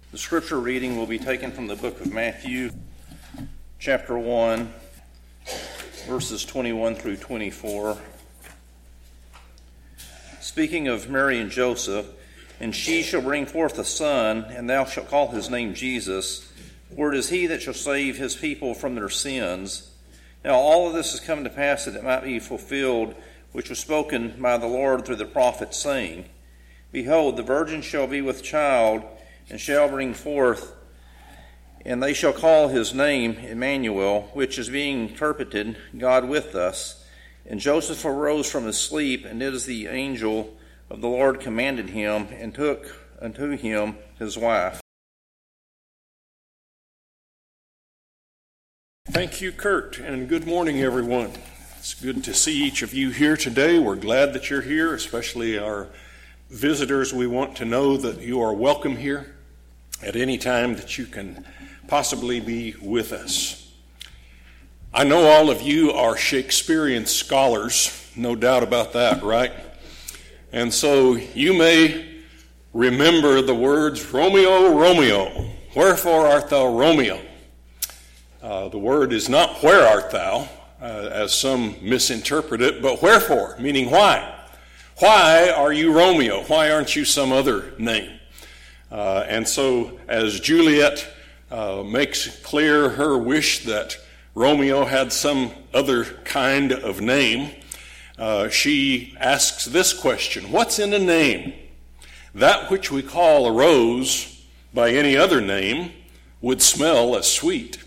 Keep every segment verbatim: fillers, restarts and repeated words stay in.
The scripture reading will be taken from the book of Matthew, chapter one, verses twenty-one through twenty-four. Speaking of Mary and Joseph, and she shall bring forth a son, and thou shalt call his name Jesus, for it is he that shall save his people from their sins. Now all of this is come to pass that it might be fulfilled, which was spoken by the Lord through the prophet, saying, Behold, the virgin shall be with child, and shall bring forth, and they shall call his name Emmanuel, which is being interpreted, God with us. And Joseph arose from his sleep, and did as the angel of the Lord commanded him, and took unto him his wife. Thank you, Kurt, and good morning, everyone. It's good to see each of you here today. We're glad that you're here, especially our visitors. We want to know that you are welcome here at any time that you can possibly be with us. I know all of you are Shakespearean scholars, no doubt about that, right? And so you may remember the words, Romeo, Romeo, wherefore art thou Romeo? Uh, the word is not where art thou, uh, as some misinterpret it, but wherefore, meaning why. Why are you Romeo? Why aren't you some other name? Uh, and so as Juliet uh, makes clear her wish that Romeo had some other kind of name, uh, she asks this question: what's in a name? That which we call a rose by any other name would smell as sweet.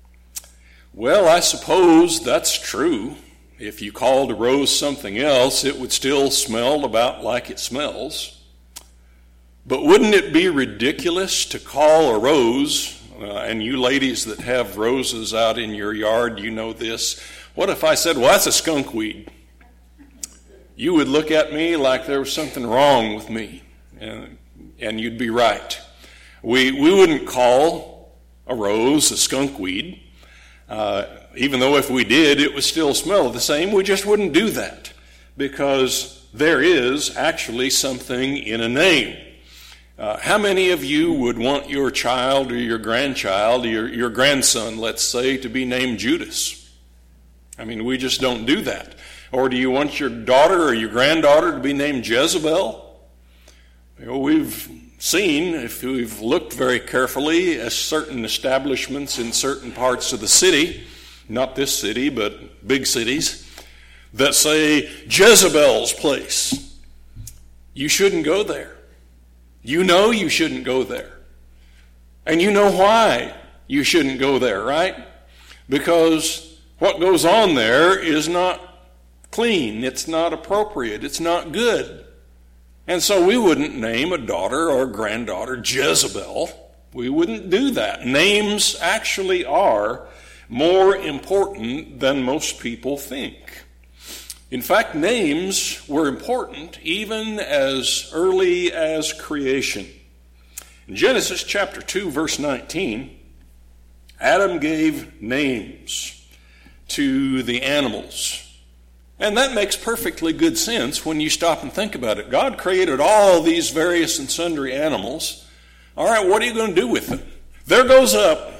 Well, I suppose that's true. If you called a rose something else, it would still smell about like it smells. But wouldn't it be ridiculous to call a rose, uh, and you ladies that have roses out in your yard, you know this, what if I said, well, that's a skunkweed? You would look at me like there was something wrong with me, and, and you'd be right. We, we wouldn't call a rose a skunkweed. Uh, even though if we did, it would still smell the same. We just wouldn't do that because there is actually something in a name. Uh, how many of you would want your child or your grandchild, your, your grandson, let's say, to be named Judas? I mean, we just don't do that. Or do you want your daughter or your granddaughter to be named Jezebel? You know, we've seen, if we've looked very carefully, at certain establishments in certain parts of the city, not this city, but big cities, that say Jezebel's place. You shouldn't go there. You know you shouldn't go there. And you know why you shouldn't go there, right? Because what goes on there is not clean. It's not appropriate. It's not good. And so we wouldn't name a daughter or granddaughter Jezebel. We wouldn't do that. Names actually are more important than most people think. In fact, names were important even as early as creation. In Genesis chapter two, verse nineteen, Adam gave names to the animals. And that makes perfectly good sense when you stop and think about it. God created all these various and sundry animals. All right, what are you going to do with them? There goes up.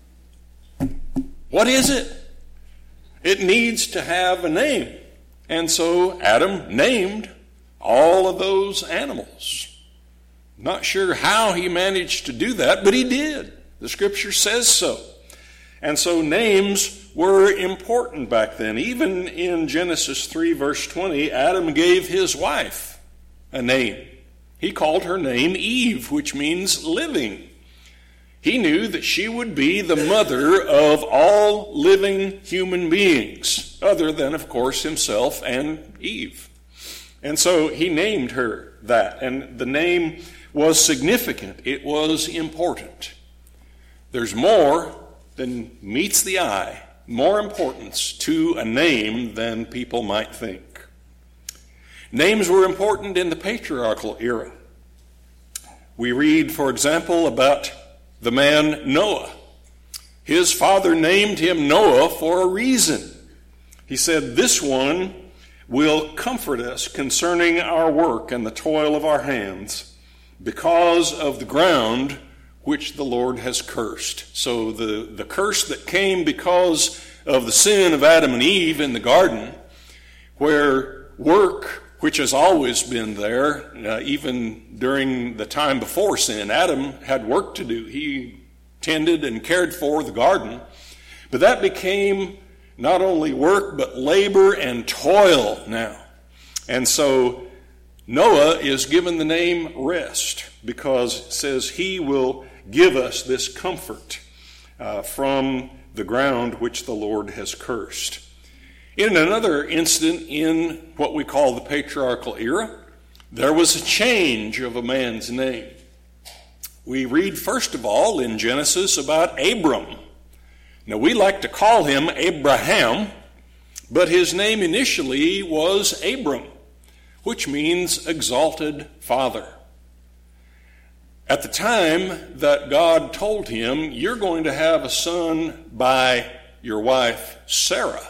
What is it? It needs to have a name. And so Adam named all of those animals. Not sure how he managed to do that, but he did. The scripture says so. And so names were important back then. Even in Genesis three, verse twenty, Adam gave his wife a name. He called her name Eve, which means living. He knew that she would be the mother of all living human beings, other than, of course, himself and Eve. And so he named her that, and the name was significant. It was important. There's more than meets the eye, more importance to a name than people might think. Names were important in the patriarchal era. We read, for example, about the man Noah. His father named him Noah for a reason. He said, "This one will comfort us concerning our work and the toil of our hands, because of the ground which the Lord has cursed. So the, the curse that came because of the sin of Adam and Eve in the garden, where work, which has always been there, uh, even during the time before sin, Adam had work to do. He tended and cared for the garden. But that became not only work, but labor and toil now. And so Noah is given the name Rest, because it says he will give us this comfort uh, from the ground which the Lord has cursed. In another incident in what we call the patriarchal era, there was a change of a man's name. We read first of all in Genesis about Abram. Now we like to call him Abraham, but his name initially was Abram, which means exalted father. At the time that God told him, you're going to have a son by your wife Sarah,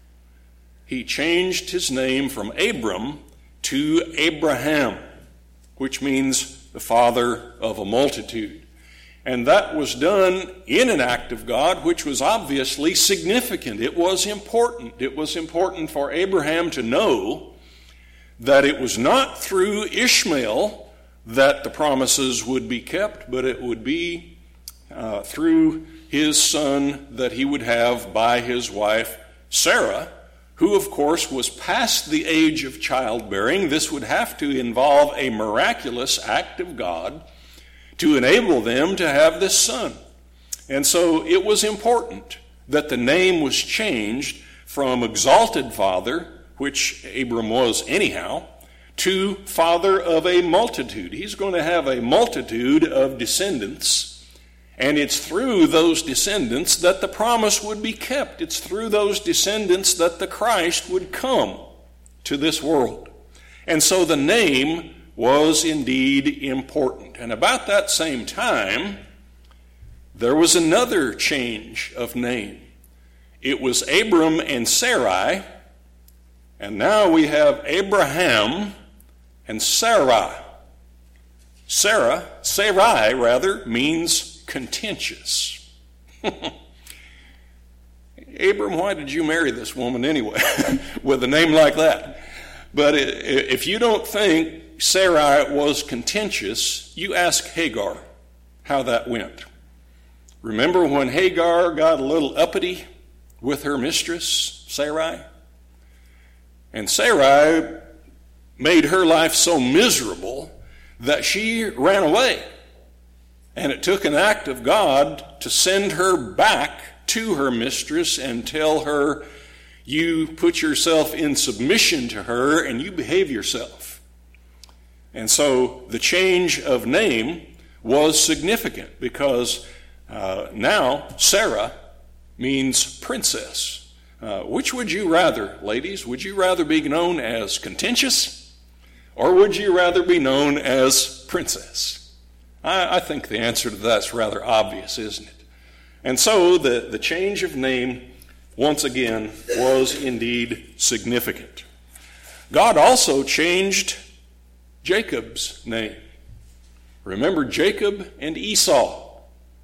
he changed his name from Abram to Abraham, which means the father of a multitude. And that was done in an act of God which was obviously significant. It was important. It was important for Abraham to know that it was not through Ishmael that the promises would be kept, but it would be uh, through his son that he would have by his wife Sarah, who of course was past the age of childbearing. This would have to involve a miraculous act of God to enable them to have this son. And so it was important that the name was changed from exalted father, which Abram was anyhow, to father of a multitude. He's going to have a multitude of descendants, and it's through those descendants that the promise would be kept. It's through those descendants that the Christ would come to this world. And so the name was indeed important. And about that same time, there was another change of name. It was Abram and Sarai, and now we have Abraham and Sarah. Sarah, Sarai rather, means contentious. Abram, why did you marry this woman anyway with a name like that? But if you don't think Sarai was contentious, you ask Hagar how that went. Remember when Hagar got a little uppity with her mistress, Sarai? And Sarai made her life so miserable that she ran away. And it took an act of God to send her back to her mistress and tell her, you put yourself in submission to her and you behave yourself. And so the change of name was significant because uh, now Sarah means princess. Uh, which would you rather, ladies? Would you rather be known as contentious, or would you rather be known as princess? I, I think the answer to that's rather obvious, isn't it? And so the, the change of name, once again, was indeed significant. God also changed Jacob's name. Remember Jacob and Esau.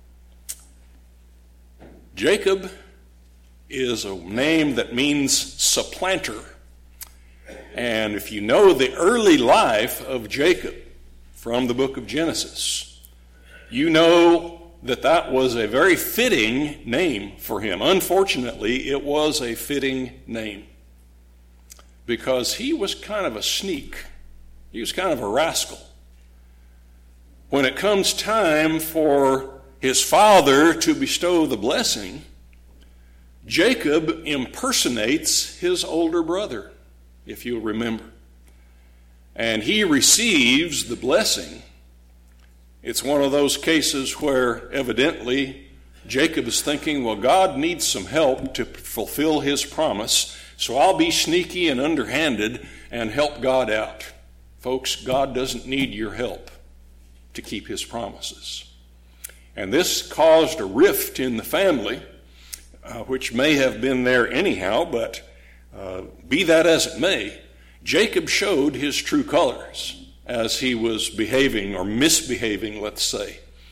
Jacob is a name that means supplanter. And if you know the early life of Jacob from the book of Genesis, you know that that was a very fitting name for him. Unfortunately, it was a fitting name because he was kind of a sneak. He was kind of a rascal. When it comes time for his father to bestow the blessing, Jacob impersonates his older brother, if you'll remember. And he receives the blessing. It's one of those cases where evidently Jacob is thinking, well, God needs some help to fulfill his promise, so I'll be sneaky and underhanded and help God out. Folks, God doesn't need your help to keep his promises. And this caused a rift in the family, uh, which may have been there anyhow, but uh, be that as it may, Jacob showed his true colors as he was behaving or misbehaving, let's say,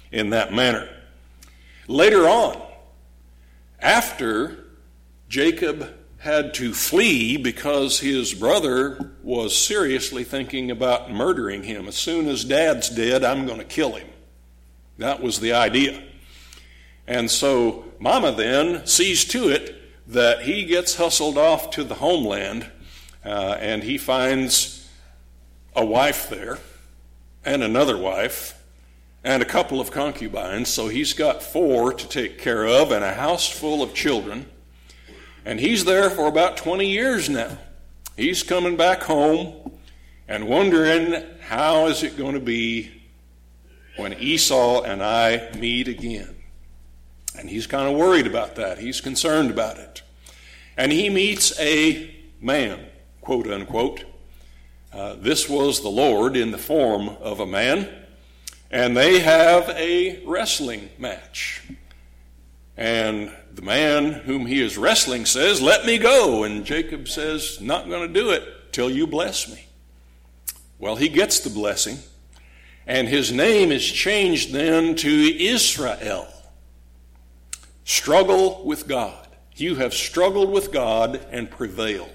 in that manner. Later on, after Jacob had to flee because his brother was seriously thinking about murdering him. As soon as Dad's dead, I'm going to kill him. That was the idea. And so Mama then sees to it that he gets hustled off to the homeland, uh, and he finds a wife there, and another wife, and a couple of concubines. So he's got four to take care of, and a house full of children. And he's there for about twenty years now. He's coming back home and wondering, how is it going to be when Esau and I meet again? And he's kind of worried about that. He's concerned about it. And he meets a man, quote unquote. Uh, this was the Lord in the form of a man. And they have a wrestling match. And the man whom he is wrestling says, "Let me go." And Jacob says, "Not going to do it till you bless me." Well, he gets the blessing. And his name is changed then to Israel. Struggle with God. You have struggled with God and prevailed.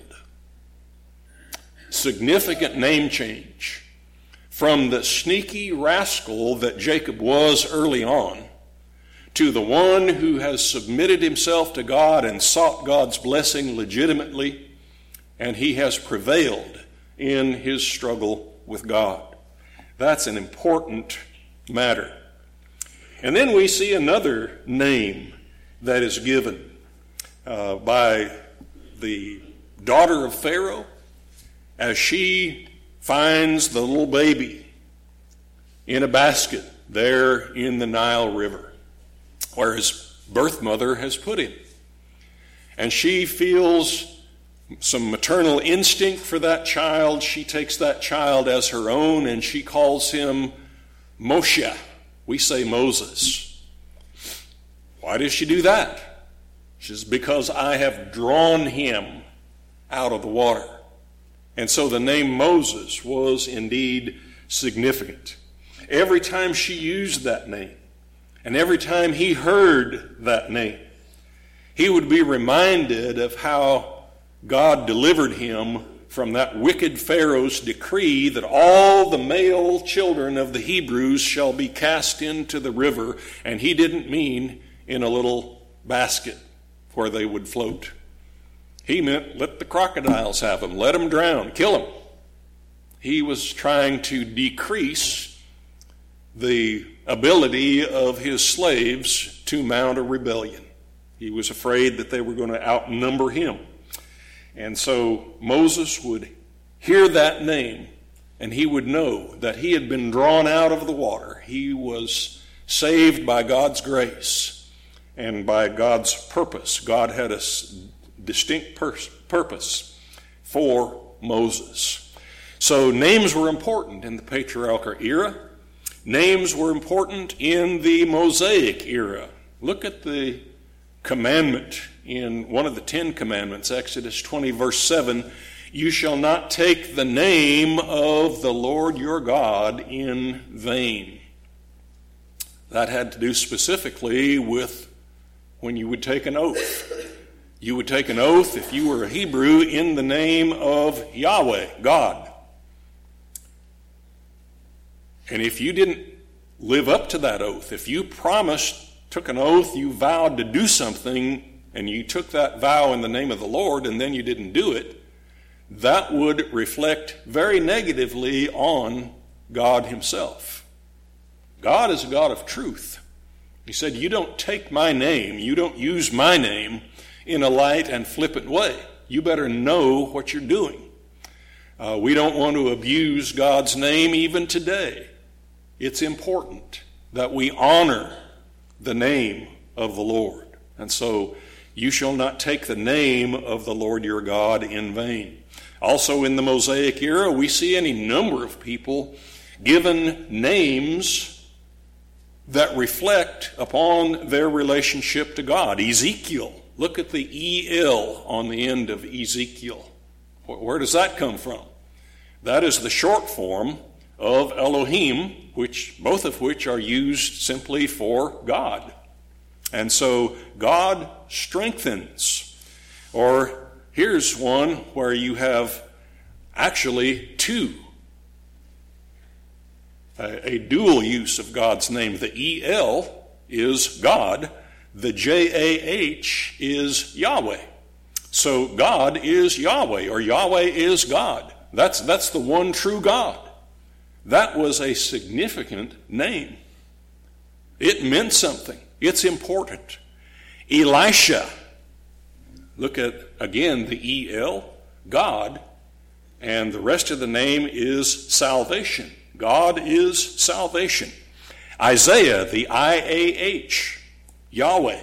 Significant name change from the sneaky rascal that Jacob was early on to the one who has submitted himself to God and sought God's blessing legitimately, and he has prevailed in his struggle with God. That's an important matter. And then we see another name that is given uh, by the daughter of Pharaoh as she finds the little baby in a basket there in the Nile River, where his birth mother has put him. And she feels some maternal instinct for that child. She takes that child as her own, and she calls him Moshe. We say Moses. Why does she do that? She says, "Because I have drawn him out of the water." And so the name Moses was indeed significant. Every time she used that name, and every time he heard that name, he would be reminded of how God delivered him from that wicked Pharaoh's decree that all the male children of the Hebrews shall be cast into the river, and he didn't mean in a little basket where they would float. He meant let the crocodiles have them, let them drown, kill them. He was trying to decrease the ability of his slaves to mount a rebellion. He was afraid that they were going to outnumber him. And so Moses would hear that name, and he would know that he had been drawn out of the water. He was saved by God's grace and by God's purpose. God had a distinct pur- purpose for Moses. So names were important in the patriarchal era. Names were important in the Mosaic era. Look at the commandment in one of the Ten Commandments, Exodus twenty, verse seven. "You shall not take the name of the Lord your God in vain." That had to do specifically with when you would take an oath. You would take an oath, if you were a Hebrew, in the name of Yahweh, God. And if you didn't live up to that oath, if you promised, took an oath, you vowed to do something, and you took that vow in the name of the Lord, and then you didn't do it, that would reflect very negatively on God himself. God is a God of truth. He said, you don't take my name, you don't use my name in a light and flippant way. You better know what you're doing. Uh, we don't want to abuse God's name even today. It's important that we honor the name of the Lord. And so, you shall not take the name of the Lord your God in vain. Also in the Mosaic era, we see any number of people given names that reflect upon their relationship to God. Ezekiel, look at the E L on the end of Ezekiel. Where does that come from? That is the short form of Elohim, which both of which are used simply for God. And so God strengthens. Or here's one where you have actually two. A, a dual use of God's name. The E L is God. The J A H is Yahweh. So God is Yahweh, or Yahweh is God. That's, that's the one true God. That was a significant name. It meant something. It's important. Elisha. Look at, again, the E L, God, and the rest of the name is salvation. God is salvation. Isaiah, the I A H, Yahweh.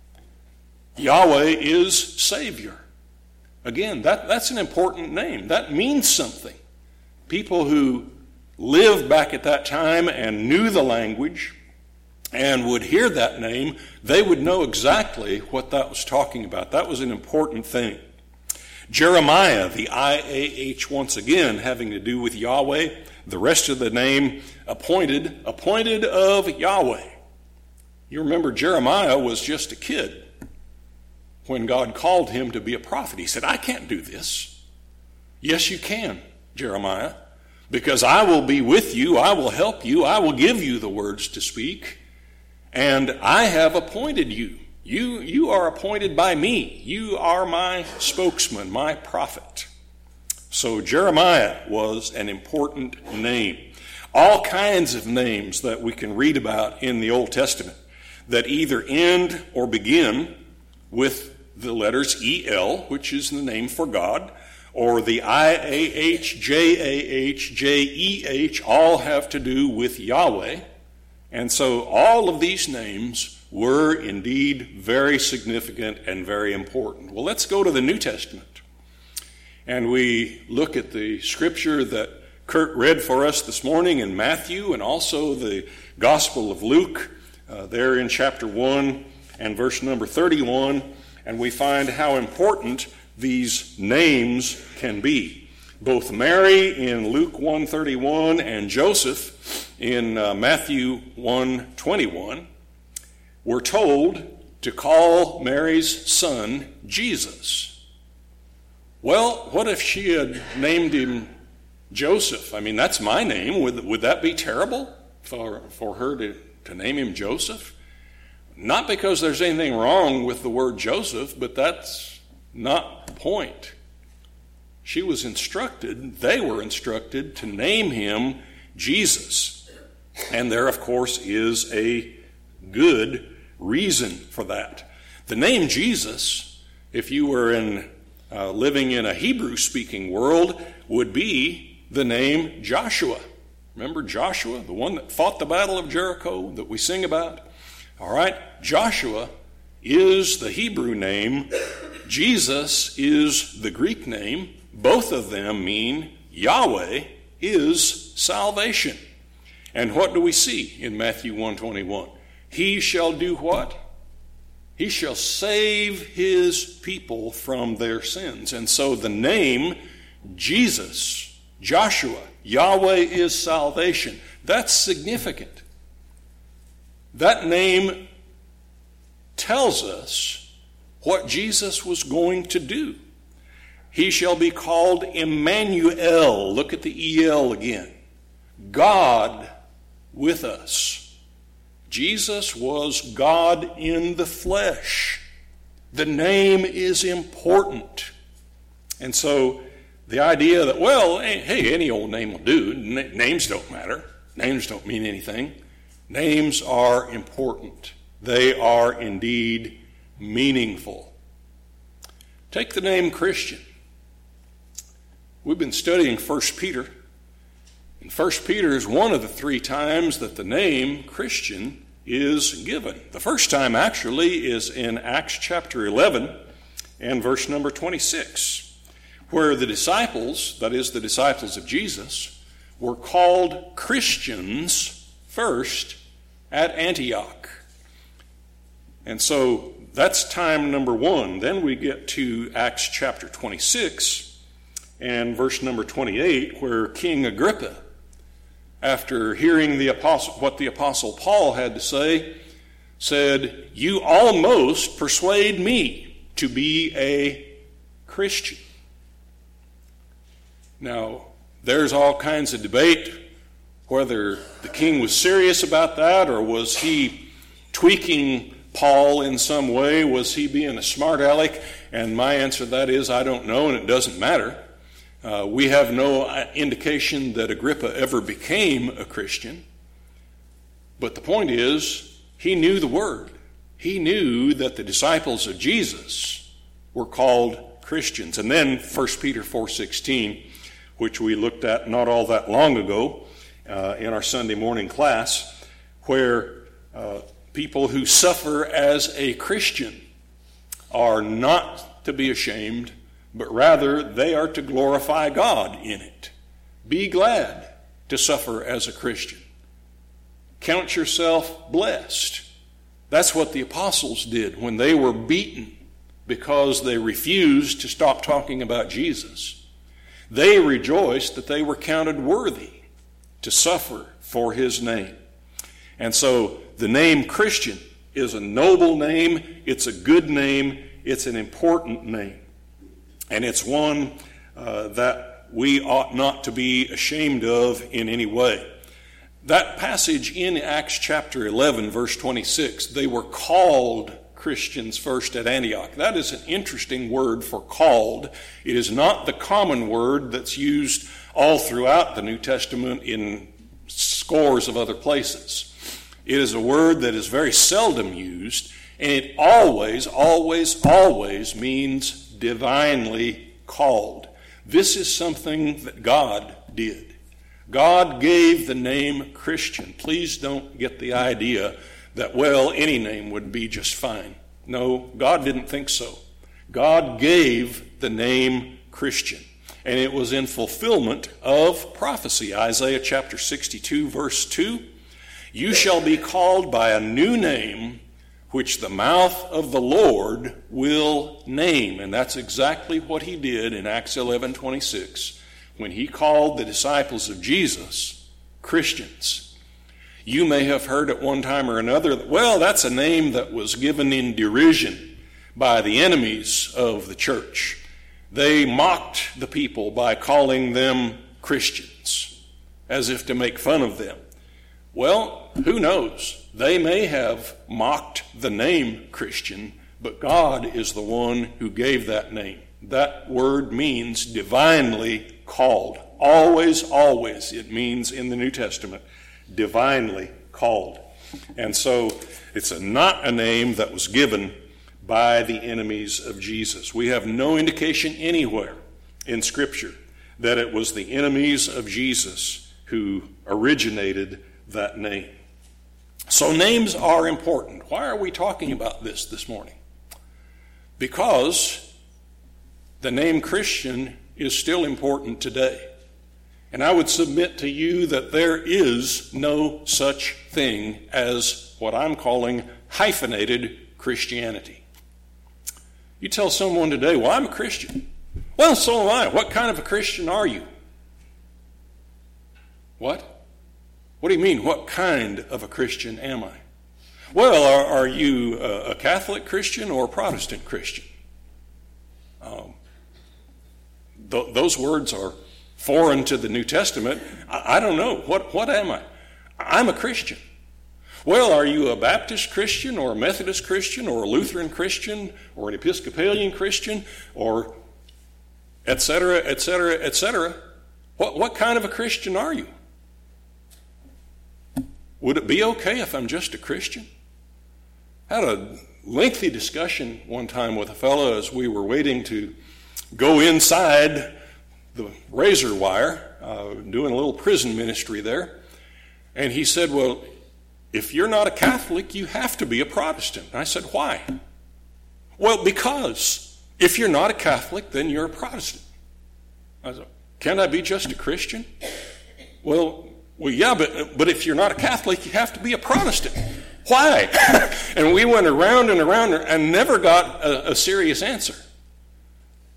Yahweh is Savior. Again, that, that's an important name. That means something. People who lived back at that time and knew the language and would hear that name, they would know exactly what that was talking about. That was an important thing. Jeremiah, the I A H, once again, having to do with Yahweh. The rest of the name, appointed, appointed of Yahweh. You remember Jeremiah was just a kid when God called him to be a prophet. He said, I can't do this. Yes, you can, Jeremiah, because I will be with you, I will help you, I will give you the words to speak, and I have appointed you. You, you are appointed by me. You are my spokesman, my prophet. So Jeremiah was an important name. All kinds of names that we can read about in the Old Testament that either end or begin with the letters E L, which is the name for God, or the I A H, J A H, J E H, all have to do with Yahweh. And so all of these names were indeed very significant and very important. Well, let's go to the New Testament. And we look at the scripture that Kurt read for us this morning in Matthew, and also the Gospel of Luke, uh, there in chapter one and verse number thirty-one. And we find how important these names can be. Both Mary in Luke one thirty-one and Joseph in uh, Matthew one twenty-one were told to call Mary's son Jesus. Well, what if she had named him Joseph? I mean, that's my name. Would, would that be terrible for, for her to, to name him Joseph? Not because there's anything wrong with the word Joseph, but that's not the point. She was instructed, they were instructed to name him Jesus. And there, of course, is a good reason for that. The name Jesus, if you were in uh, living in a Hebrew-speaking world, would be the name Joshua. Remember Joshua, the one that fought the Battle of Jericho that we sing about? All right, Joshua is the Hebrew name. Jesus is the Greek name. Both of them mean Yahweh is salvation. And what do we see in Matthew one twenty-one? He shall do what? He shall save his people from their sins. And so the name Jesus, Joshua, Yahweh is salvation. That's significant. That name tells us what Jesus was going to do. He shall be called Emmanuel. Look at the E L again. God with us. Jesus was God in the flesh. The name is important. And so the idea that, well, hey, any old name will do. Names don't matter. Names don't mean anything. Names are important. They are indeed meaningful. Take the name Christian. We've been studying First Peter. And First Peter is one of the three times that the name Christian is given. The first time actually is in Acts chapter eleven and verse number twenty-six, where the disciples, that is the disciples of Jesus, were called Christians first at Antioch. And so that's time number one. Then we get to Acts chapter twenty-six and verse number twenty-eight, where King Agrippa after hearing the apostle, what the Apostle Paul had to say, said, "You almost persuade me to be a Christian." Now, there's all kinds of debate whether the king was serious about that, or was he tweaking Paul in some way? Was he being a smart aleck? And my answer to that is, I don't know, and it doesn't matter. Uh, we have no indication that Agrippa ever became a Christian. But the point is, he knew the word. He knew that the disciples of Jesus were called Christians. And then First Peter four sixteen, which we looked at not all that long ago uh, in our Sunday morning class, where uh, people who suffer as a Christian are not to be ashamed, but rather they are to glorify God in it. Be glad to suffer as a Christian. Count yourself blessed. That's what the apostles did when they were beaten because they refused to stop talking about Jesus. They rejoiced that they were counted worthy to suffer for his name. And so the name Christian is a noble name, it's a good name, it's an important name. And it's one uh, that we ought not to be ashamed of in any way. That passage in Acts chapter eleven, verse twenty-six, they were called Christians first at Antioch. That is an interesting word for called. It is not the common word that's used all throughout the New Testament in scores of other places. It is a word that is very seldom used, and it always, always, always means divinely called. This is something that God did. God gave the name Christian. Please don't get the idea that, well, any name would be just fine. No, God didn't think so. God gave the name Christian, and it was in fulfillment of prophecy. Isaiah chapter sixty-two, verse two, "You shall be called by a new name, which the mouth of the Lord will name." And that's exactly what he did in Acts eleven twenty-six, when he called the disciples of Jesus Christians. You may have heard at one time or another that, well, that's a name that was given in derision by the enemies of the church. They mocked the people by calling them Christians, as if to make fun of them. Well, who knows? They may have mocked the name Christian, but God is the one who gave that name. That word means divinely called. Always, always, it means in the New Testament, divinely called. And so it's a, not a name that was given by the enemies of Jesus. We have no indication anywhere in Scripture that it was the enemies of Jesus who originated that name. So names are important. Why are we talking about this this morning? Because the name Christian is still important today. And I would submit to you that there is no such thing as what I'm calling hyphenated Christianity. You tell someone today, well, I'm a Christian. Well, so am I. What kind of a Christian are you? What? What do you mean, what kind of a Christian am I? Well, are, are you a, a Catholic Christian or a Protestant Christian? Um, th- those words are foreign to the New Testament. I, I don't know. What, what am I? I'm a Christian. Well, are you a Baptist Christian or a Methodist Christian or a Lutheran Christian or an Episcopalian Christian or et cetera, et cetera, et cetera? What, what kind of a Christian are you? Would it be okay if I'm just a Christian? I had a lengthy discussion one time with a fellow as we were waiting to go inside the razor wire, uh, doing a little prison ministry there. And he said, well, if you're not a Catholic, you have to be a Protestant. And I said, why? Well, because if you're not a Catholic, then you're a Protestant. I said, can't I be just a Christian? Well, well, yeah, but, but if you're not a Catholic, you have to be a Protestant. Why? And we went around and around and never got a, a serious answer.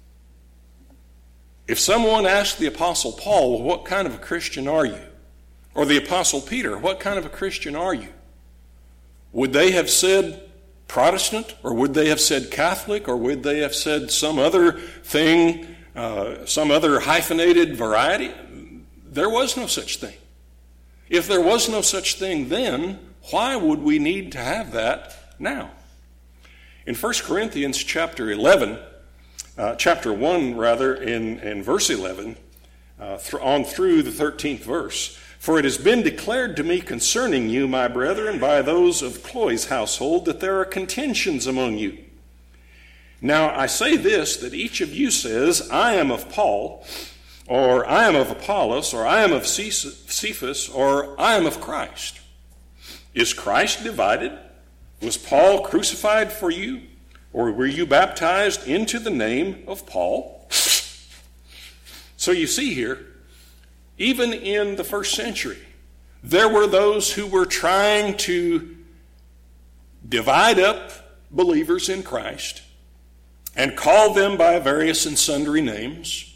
If someone asked the Apostle Paul, well, what kind of a Christian are you? Or the Apostle Peter, what kind of a Christian are you? Would they have said Protestant, or would they have said Catholic, or would they have said some other thing, uh, some other hyphenated variety? There was no such thing. If there was no such thing then, why would we need to have that now? In First Corinthians chapter eleven, uh, chapter one rather, in, in verse eleven, uh, th- on through the thirteenth verse, for it has been declared to me concerning you, my brethren, by those of Chloe's household, that there are contentions among you. Now I say this, that each of you says, I am of Paul, or I am of Apollos, or I am of Cephas, or I am of Christ. Is Christ divided? Was Paul crucified for you? Or were you baptized into the name of Paul? So you see here, even in the first century, there were those who were trying to divide up believers in Christ and call them by various and sundry names,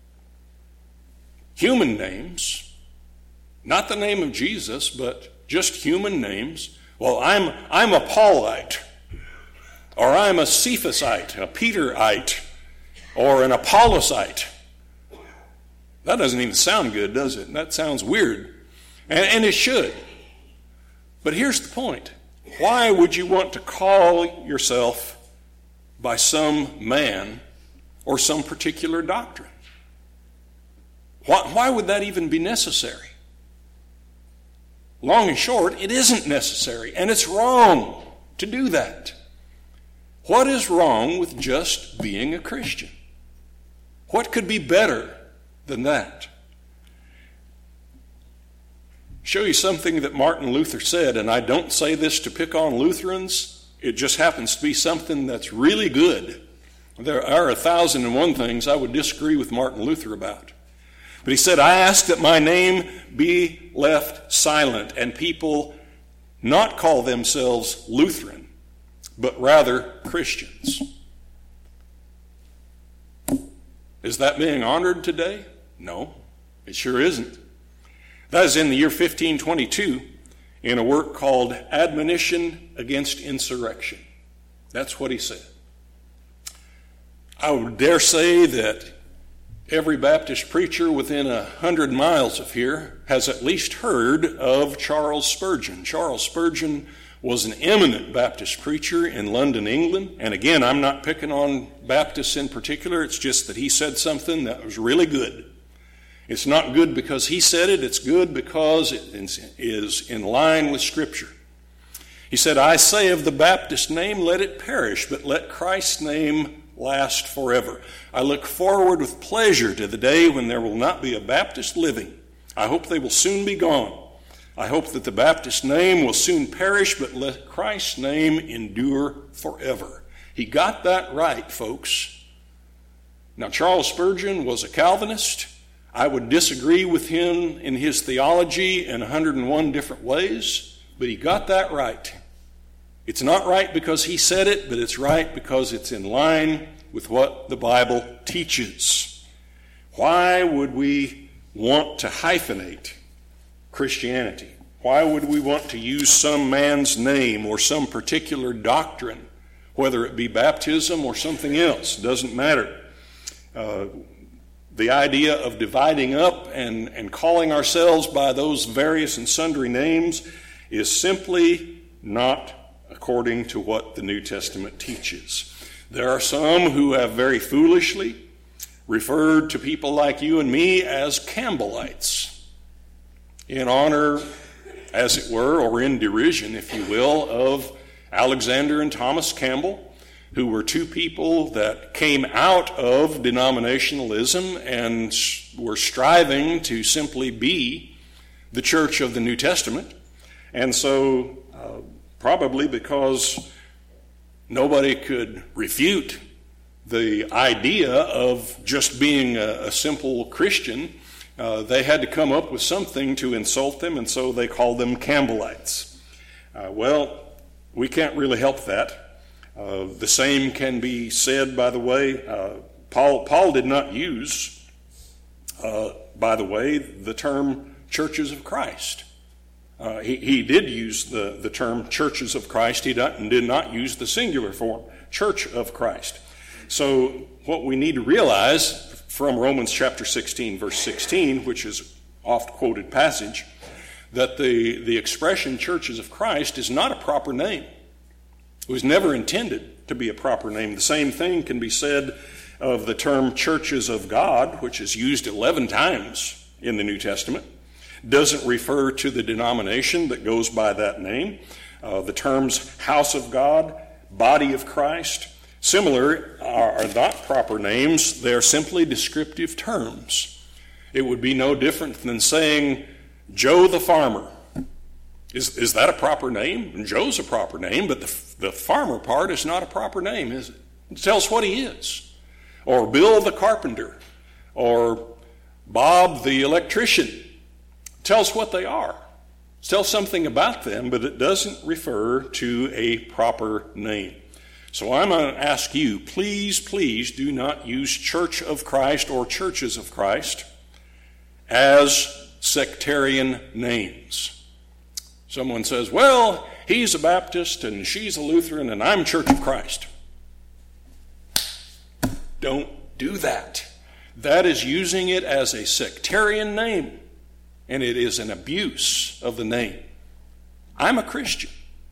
human names, not the name of Jesus, but just human names. Well, I'm I'm a Paulite, or I'm a Cephasite, a Peterite, or an Apollosite. That doesn't even sound good, does it? That sounds weird. And, and it should. But here's the point. Why would you want to call yourself by some man or some particular doctrine? Why, why would that even be necessary? Long and short, it isn't necessary, and it's wrong to do that. What is wrong with just being a Christian? What could be better than that? Show you something that Martin Luther said, and I don't say this to pick on Lutherans. It just happens to be something that's really good. There are a thousand and one things I would disagree with Martin Luther about. But he said, I ask that my name be left silent and people not call themselves Lutheran, but rather Christians. Is that being honored today? No, it sure isn't. That is in the year fifteen twenty-two in a work called Admonition Against Insurrection. That's what he said. I would dare say that every Baptist preacher within a hundred miles of here has at least heard of Charles Spurgeon. Charles Spurgeon was an eminent Baptist preacher in London, England. And again, I'm not picking on Baptists in particular. It's just that he said something that was really good. It's not good because he said it. It's good because it is in line with Scripture. He said, I say of the Baptist name, let it perish, but let Christ's name last forever. I look forward with pleasure to the day when there will not be a Baptist living. I hope they will soon be gone. I hope that the Baptist name will soon perish, but let Christ's name endure forever. He got that right, folks. Now, Charles Spurgeon was a Calvinist. I would disagree with him in his theology in one hundred and one different ways, but he got that right. It's not right because he said it, but it's right because it's in line with what the Bible teaches. Why would we want to hyphenate Christianity? Why would we want to use some man's name or some particular doctrine, whether it be baptism or something else? It doesn't matter. Uh, the idea of dividing up and, and calling ourselves by those various and sundry names is simply not according to what the New Testament teaches. There are some who have very foolishly referred to people like you and me as Campbellites, in honor, as it were, or in derision, if you will, of Alexander and Thomas Campbell, who were two people that came out of denominationalism and were striving to simply be the church of the New Testament. And so, uh, probably because nobody could refute the idea of just being a, a simple Christian, uh, they had to come up with something to insult them, and so they called them Campbellites. Uh, well, we can't really help that. Uh, the same can be said, by the way, uh, Paul, Paul did not use, uh, by the way, the term churches of Christ. Uh, he, he did use the, the term churches of Christ. He did, did not use the singular form, church of Christ. So what we need to realize from Romans chapter sixteen, verse sixteen, which is oft-quoted passage, that the, the expression churches of Christ is not a proper name. It was never intended to be a proper name. The same thing can be said of the term churches of God, which is used eleven times in the New Testament. Doesn't refer to the denomination that goes by that name. Uh, the terms house of God, body of Christ, similar, are, are not proper names. They're simply descriptive terms. It would be no different than saying Joe the farmer. Is, is that a proper name? And Joe's a proper name, but the, the farmer part is not a proper name, is it? It tells what he is. Or Bill the carpenter, or Bob the electrician. It tells what they are. It tells something about them, but it doesn't refer to a proper name. So I'm going to ask you, please, please do not use Church of Christ or churches of Christ as sectarian names. Someone says, well, he's a Baptist and she's a Lutheran and I'm Church of Christ. Don't do that. That is using it as a sectarian name, and it is an abuse of the name. I'm a Christian.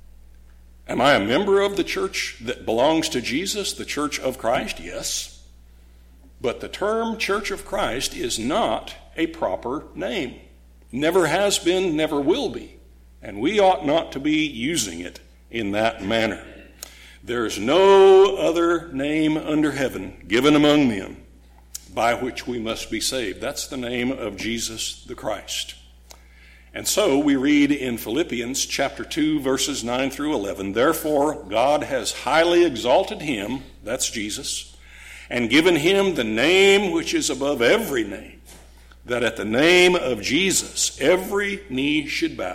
Am I a member of the church that belongs to Jesus, the Church of Christ? Yes. But the term Church of Christ is not a proper name. Never has been, never will be. And we ought not to be using it in that manner. There is no other name under heaven given among men by which we must be saved. That's the name of Jesus the Christ. And so we read in Philippians chapter two, verses nine through eleven, therefore God has highly exalted him, that's Jesus, and given him the name which is above every name, that at the name of Jesus every knee should bow,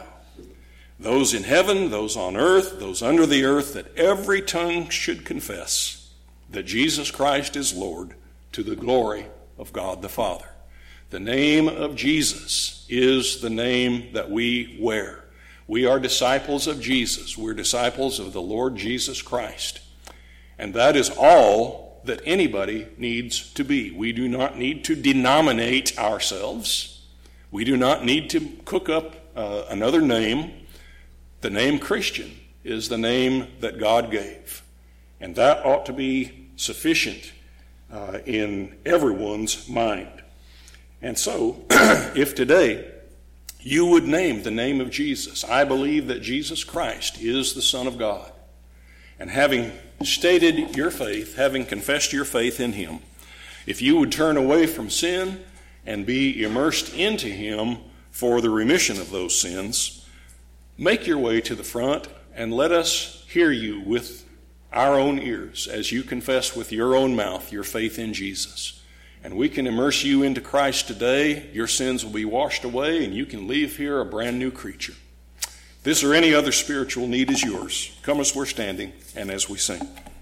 those in heaven, those on earth, those under the earth, that every tongue should confess that Jesus Christ is Lord, to the glory of God the Father. The name of Jesus is the name that we wear. We are disciples of Jesus. We're disciples of the Lord Jesus Christ. And that is all that anybody needs to be. We do not need to denominate ourselves. We do not need to cook up uh, another name. The name Christian is the name that God gave. And that ought to be sufficient uh, in everyone's mind. And so, if today you would name the name of Jesus, I believe that Jesus Christ is the Son of God. And having stated your faith, having confessed your faith in him, if you would turn away from sin and be immersed into him for the remission of those sins, make your way to the front and let us hear you with our own ears as you confess with your own mouth your faith in Jesus. And we can immerse you into Christ today. Your sins will be washed away and you can leave here a brand new creature. This or any other spiritual need is yours. Come as we're standing and as we sing.